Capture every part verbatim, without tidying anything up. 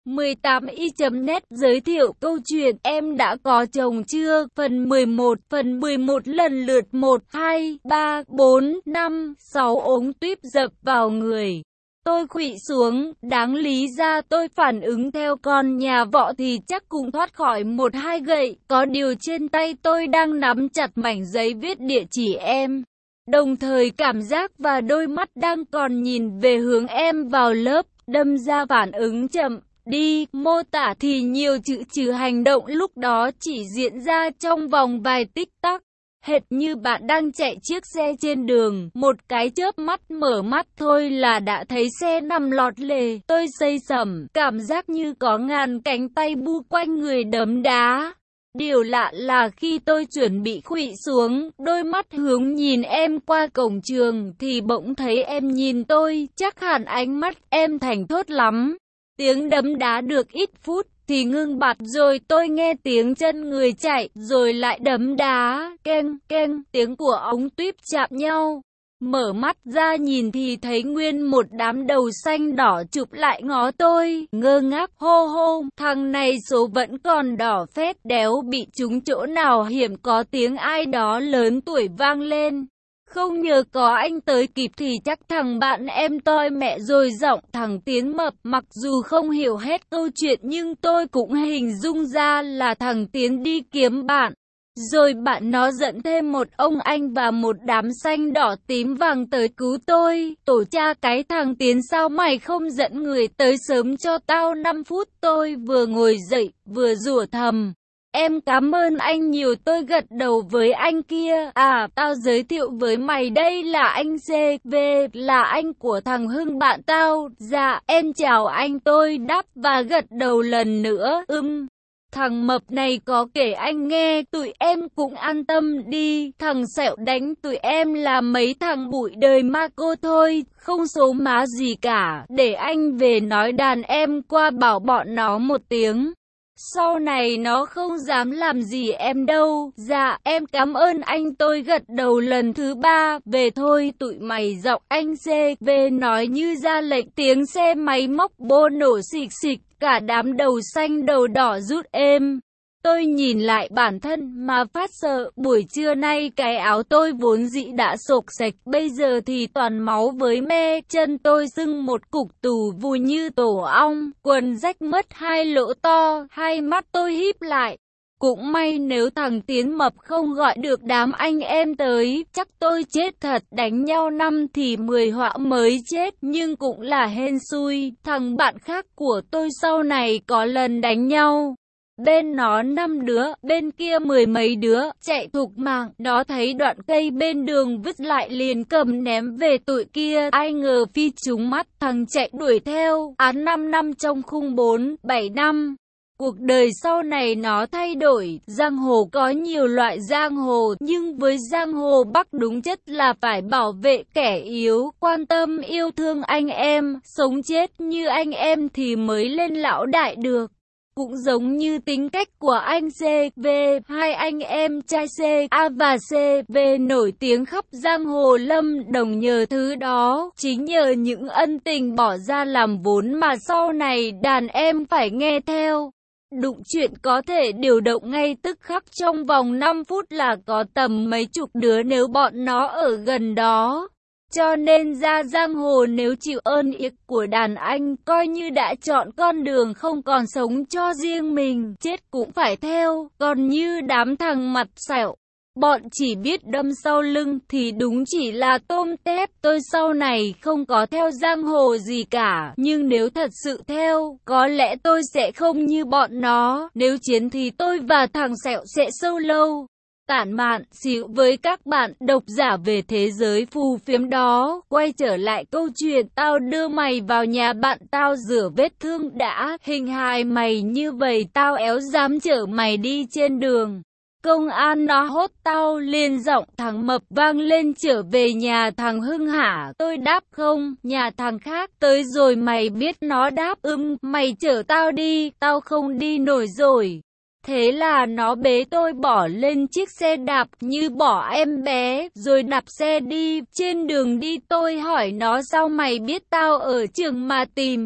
mười tám y chấm net giới thiệu câu chuyện Em đã có chồng chưa? Phần mười một. Phần mười một lần lượt một, hai, ba, bốn, năm, sáu ống tuyếp dập vào người. Tôi khuỵu xuống, đáng lý ra tôi phản ứng theo con nhà võ thì chắc cũng thoát khỏi một hai gậy. Có điều trên tay tôi đang nắm chặt mảnh giấy viết địa chỉ em. Đồng thời cảm giác và đôi mắt đang còn nhìn về hướng em vào lớp, đâm ra phản ứng chậm. Đi, mô tả thì nhiều chữ trừ hành động lúc đó chỉ diễn ra trong vòng vài tích tắc. Hệt như bạn đang chạy chiếc xe trên đường, một cái chớp mắt mở mắt thôi là đã thấy xe nằm lọt lề. Tôi xây sẩm, cảm giác như có ngàn cánh tay bu quanh người đấm đá. Điều lạ là khi tôi chuẩn bị khuỵu xuống, đôi mắt hướng nhìn em qua cổng trường, thì bỗng thấy em nhìn tôi, chắc hẳn ánh mắt em thành thốt lắm. Tiếng đấm đá được ít phút, thì ngưng bặt rồi tôi nghe tiếng chân người chạy, rồi lại đấm đá, keng, keng, tiếng của ống tuyếp chạm nhau. Mở mắt ra nhìn thì thấy nguyên một đám đầu xanh đỏ chụp lại ngó tôi, ngơ ngác hô hô, thằng này số vẫn còn đỏ phết đéo bị trúng chỗ nào hiểm có tiếng ai đó lớn tuổi vang lên. Không nhờ có anh tới kịp thì chắc thằng bạn em toi mẹ rồi giọng thằng Tiến mập. Mặc dù không hiểu hết câu chuyện nhưng tôi cũng hình dung ra là thằng Tiến đi kiếm bạn. Rồi bạn nó dẫn thêm một ông anh và một đám xanh đỏ tím vàng tới cứu tôi. Tổ cha cái thằng Tiến sao mày không dẫn người tới sớm cho tao năm phút. Tôi vừa ngồi dậy vừa rủa thầm. Em cảm ơn anh nhiều, tôi gật đầu với anh kia. À, tao giới thiệu với mày đây là anh xê vê, là anh của thằng Hưng bạn tao. Dạ, em chào anh, tôi đáp và gật đầu lần nữa. Ừm, thằng mập này có kể anh nghe, tụi em cũng an tâm đi. Thằng Sẹo đánh tụi em là mấy thằng bụi đời ma cô thôi, không số má gì cả. Để anh về nói đàn em qua bảo bọn nó một tiếng. Sau này nó không dám làm gì em đâu. Dạ, em cảm ơn anh, tôi gật đầu lần thứ ba. Về thôi tụi mày, giọng anh xê vê nói như ra lệnh. Tiếng xe máy móc bô nổ xịch xịch, cả đám đầu xanh đầu đỏ rút êm. Tôi nhìn lại bản thân mà phát sợ, buổi trưa nay cái áo tôi vốn dĩ đã xộc sạch, bây giờ thì toàn máu với me, chân tôi sưng một cục tù vùi như tổ ong, quần rách mất hai lỗ to, hai mắt tôi híp lại. Cũng may nếu thằng Tiến mập không gọi được đám anh em tới, chắc tôi chết thật, đánh nhau năm thì mười họa mới chết, nhưng cũng là hên xui, thằng bạn khác của tôi sau này có lần đánh nhau. Bên nó năm đứa, bên kia mười mấy đứa, chạy thục mạng, nó thấy đoạn cây bên đường vứt lại liền cầm ném về tụi kia, ai ngờ phi trúng mắt, thằng chạy đuổi theo, án năm năm trong khung bốn, bảy năm. Cuộc đời sau này nó thay đổi, giang hồ có nhiều loại giang hồ, nhưng với giang hồ Bắc đúng chất là phải bảo vệ kẻ yếu, quan tâm yêu thương anh em, sống chết như anh em thì mới lên lão đại được. Cũng giống như tính cách của anh xê vê, hai anh em trai xê a và xê vê nổi tiếng khắp giang hồ Lâm Đồng nhờ thứ đó, chính nhờ những ân tình bỏ ra làm vốn mà sau này đàn em phải nghe theo. Đụng chuyện có thể điều động ngay tức khắc trong vòng năm phút là có tầm mấy chục đứa nếu bọn nó ở gần đó. Cho nên ra giang hồ nếu chịu ơn yếc của đàn anh, coi như đã chọn con đường không còn sống cho riêng mình, chết cũng phải theo. Còn như đám thằng mặt sẹo, bọn chỉ biết đâm sau lưng thì đúng chỉ là tôm tép. Tôi sau này không có theo giang hồ gì cả, nhưng nếu thật sự theo, có lẽ tôi sẽ không như bọn nó. Nếu chiến thì tôi và thằng Sẹo sẽ sâu lâu. Tản mạn xíu với các bạn độc giả về thế giới phù phiếm đó. Quay trở lại câu chuyện, tao đưa mày vào nhà bạn tao rửa vết thương đã. Hình hài mày như vậy tao éo dám chở mày đi trên đường. Công an nó hốt tao, liền giọng thằng mập vang lên. Trở về nhà thằng Hưng hả? Tôi đáp không, nhà thằng khác tới rồi mày biết. Nó đáp ưm, mày chở tao đi, tao không đi nổi rồi. Thế là nó bế tôi bỏ lên chiếc xe đạp như bỏ em bé, rồi đạp xe đi. Trên đường đi tôi hỏi nó sao mày biết tao ở trường mà tìm.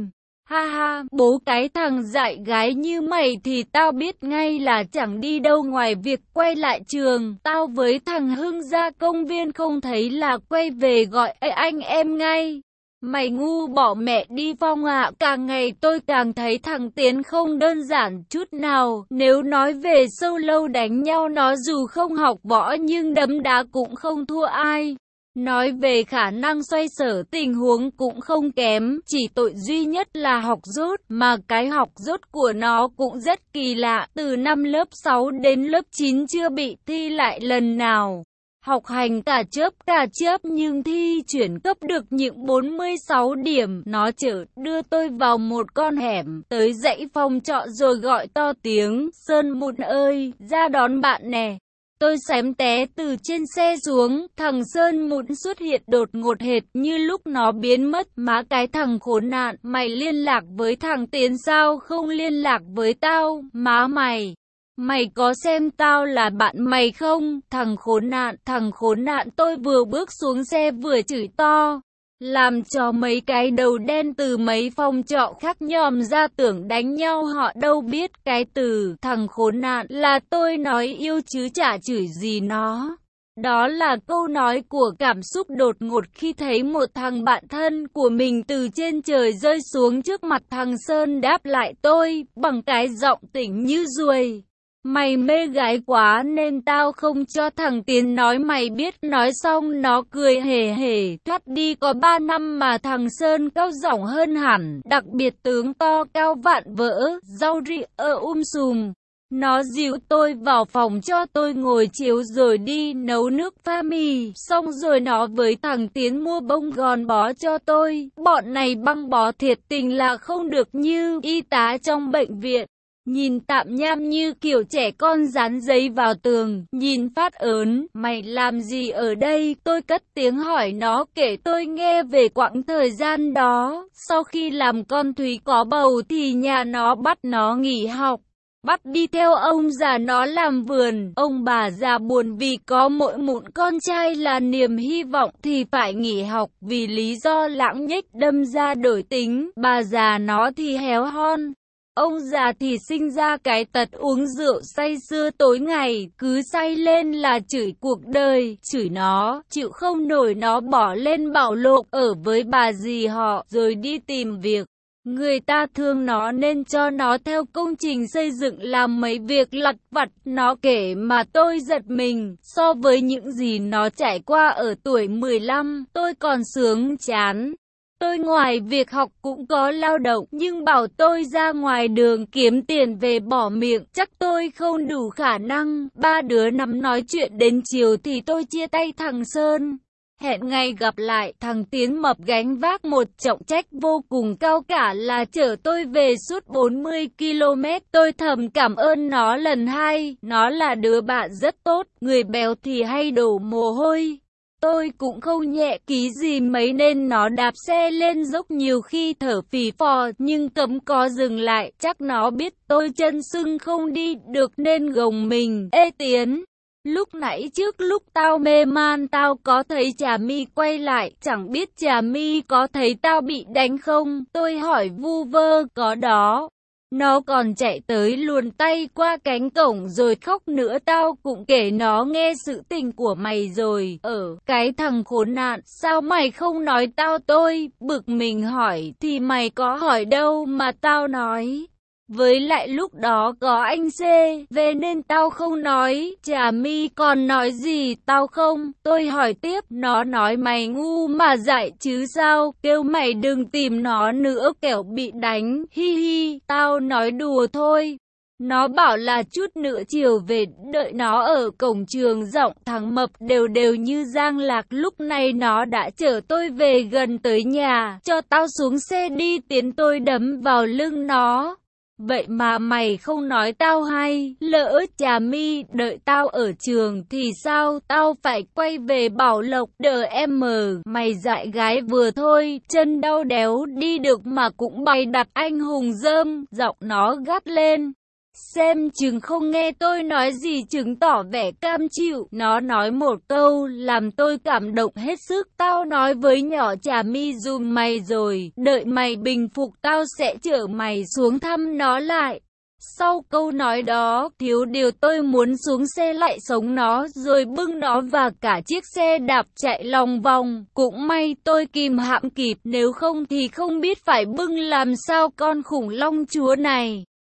Ha ha, bố cái thằng dại gái như mày thì tao biết ngay là chẳng đi đâu ngoài việc quay lại trường. Tao với thằng Hưng ra công viên không thấy là quay về gọi Ê, anh em ngay. Mày ngu bỏ mẹ đi Phong ạ, à. Càng ngày tôi càng thấy thằng Tiến không đơn giản chút nào. Nếu nói về sâu lâu đánh nhau nó dù không học võ nhưng đấm đá cũng không thua ai. Nói về khả năng xoay sở tình huống cũng không kém, chỉ tội duy nhất là học dốt, mà cái học dốt của nó cũng rất kỳ lạ, từ năm lớp sáu đến lớp chín chưa bị thi lại lần nào. Học hành cả chớp cả chớp nhưng thi chuyển cấp được những bốn mươi sáu điểm, nó chở đưa tôi vào một con hẻm, tới dãy phòng trọ rồi gọi to tiếng, Sơn Mụn ơi, ra đón bạn nè. Tôi xém té từ trên xe xuống, thằng Sơn Mụn xuất hiện đột ngột hệt như lúc nó biến mất. Má cái thằng khốn nạn, mày liên lạc với thằng Tiến sao không liên lạc với tao, má mày. Mày có xem tao là bạn mày không, thằng khốn nạn, thằng khốn nạn. Tôi vừa bước xuống xe vừa chửi to. Làm cho mấy cái đầu đen từ mấy phòng trọ khác nhòm ra tưởng đánh nhau, họ đâu biết cái từ thằng khốn nạn là tôi nói yêu chứ chả chửi gì nó. Đó là câu nói của cảm xúc đột ngột khi thấy một thằng bạn thân của mình từ trên trời rơi xuống trước mặt. Thằng Sơn đáp lại tôi bằng cái giọng tỉnh như ruồi. Mày mê gái quá nên tao không cho thằng Tiến nói mày biết. Nói xong nó cười hề hề thoát đi. Có ba năm mà thằng Sơn cao giọng hơn hẳn, đặc biệt tướng to cao vạn vỡ, rau ri ơ um sùm. Nó dìu tôi vào phòng cho tôi ngồi chiếu rồi đi nấu nước pha mì. Xong rồi nó với thằng Tiến mua bông gòn bó cho tôi. Bọn này băng bó thiệt tình là không được như y tá trong bệnh viện. Nhìn tạm nham như kiểu trẻ con dán giấy vào tường, nhìn phát ớn, mày làm gì ở đây? Tôi cất tiếng hỏi nó kể tôi nghe về quãng thời gian đó. Sau khi làm con Thúy có bầu thì nhà nó bắt nó nghỉ học, bắt đi theo ông già nó làm vườn. Ông bà già buồn vì có mỗi một con trai là niềm hy vọng thì phải nghỉ học vì lý do lãng nhách đâm ra đổi tính. Bà già nó thì héo hon. Ông già thì sinh ra cái tật uống rượu say sưa tối ngày, cứ say lên là chửi cuộc đời, chửi nó, chịu không nổi nó bỏ lên bảo lộc ở với bà dì họ, rồi đi tìm việc. Người ta thương nó nên cho nó theo công trình xây dựng làm mấy việc lặt vặt. Nó kể mà tôi giật mình, so với những gì nó trải qua ở tuổi mười lăm, tôi còn sướng chán. Tôi ngoài việc học cũng có lao động, nhưng bảo tôi ra ngoài đường kiếm tiền về bỏ miệng, chắc tôi không đủ khả năng. Ba đứa nằm nói chuyện đến chiều thì tôi chia tay thằng Sơn. Hẹn ngày gặp lại. Thằng Tiến mập gánh vác một trọng trách vô cùng cao cả là chở tôi về suốt bốn mươi ki lô mét. Tôi thầm cảm ơn nó lần hai. Nó là đứa bạn rất tốt, người béo thì hay đổ mồ hôi. Tôi cũng không nhẹ ký gì mấy nên nó đạp xe lên dốc nhiều khi thở phì phò nhưng cấm có dừng lại. Chắc nó biết tôi chân sưng không đi được nên gồng mình. Ê Tiến, lúc nãy trước lúc tao mê man tao có thấy Trà My quay lại, chẳng biết Trà My có thấy tao bị đánh không? Tôi hỏi vu vơ. Có đó. Nó còn chạy tới luồn tay qua cánh cổng rồi khóc nữa. Tao cũng kể nó nghe sự tình của mày rồi. Ở cái thằng khốn nạn, sao mày không nói tao? Tôi bực mình hỏi thì mày có hỏi đâu mà tao nói. Với lại lúc đó có anh C về nên tao không nói. Trà My còn nói gì tao không? Tôi hỏi tiếp. Nó nói mày ngu mà dại chứ sao, kêu mày đừng tìm nó nữa kẻo bị đánh. Hi hi, tao nói đùa thôi. Nó bảo là chút nữa chiều về đợi nó ở cổng trường. Giọng thằng mập đều đều như giang lạc. Lúc này nó đã chở tôi về gần tới nhà. Cho tao xuống xe đi Tiến. Tôi đấm vào lưng nó. Vậy mà mày không nói tao hay, lỡ Trà My đợi tao ở trường thì sao? Tao phải quay về Bảo Lộc đợi em. Mày dại gái vừa thôi, chân đau đéo đi được mà cũng bày đặt anh hùng dơm. Giọng nó gắt lên. xem chừng không nghe tôi nói gì chứng tỏ vẻ cam chịu. Nó nói một câu làm tôi cảm động hết sức. Tao nói với nhỏ Trà My dùm mày rồi, đợi mày bình phục tao sẽ chở mày xuống thăm nó lại. Sau câu nói đó, thiếu điều tôi muốn xuống xe lại sống nó rồi bưng nó và cả chiếc xe đạp chạy lòng vòng. Cũng may tôi kìm hãm kịp, nếu không thì không biết phải bưng làm sao con khủng long chúa này.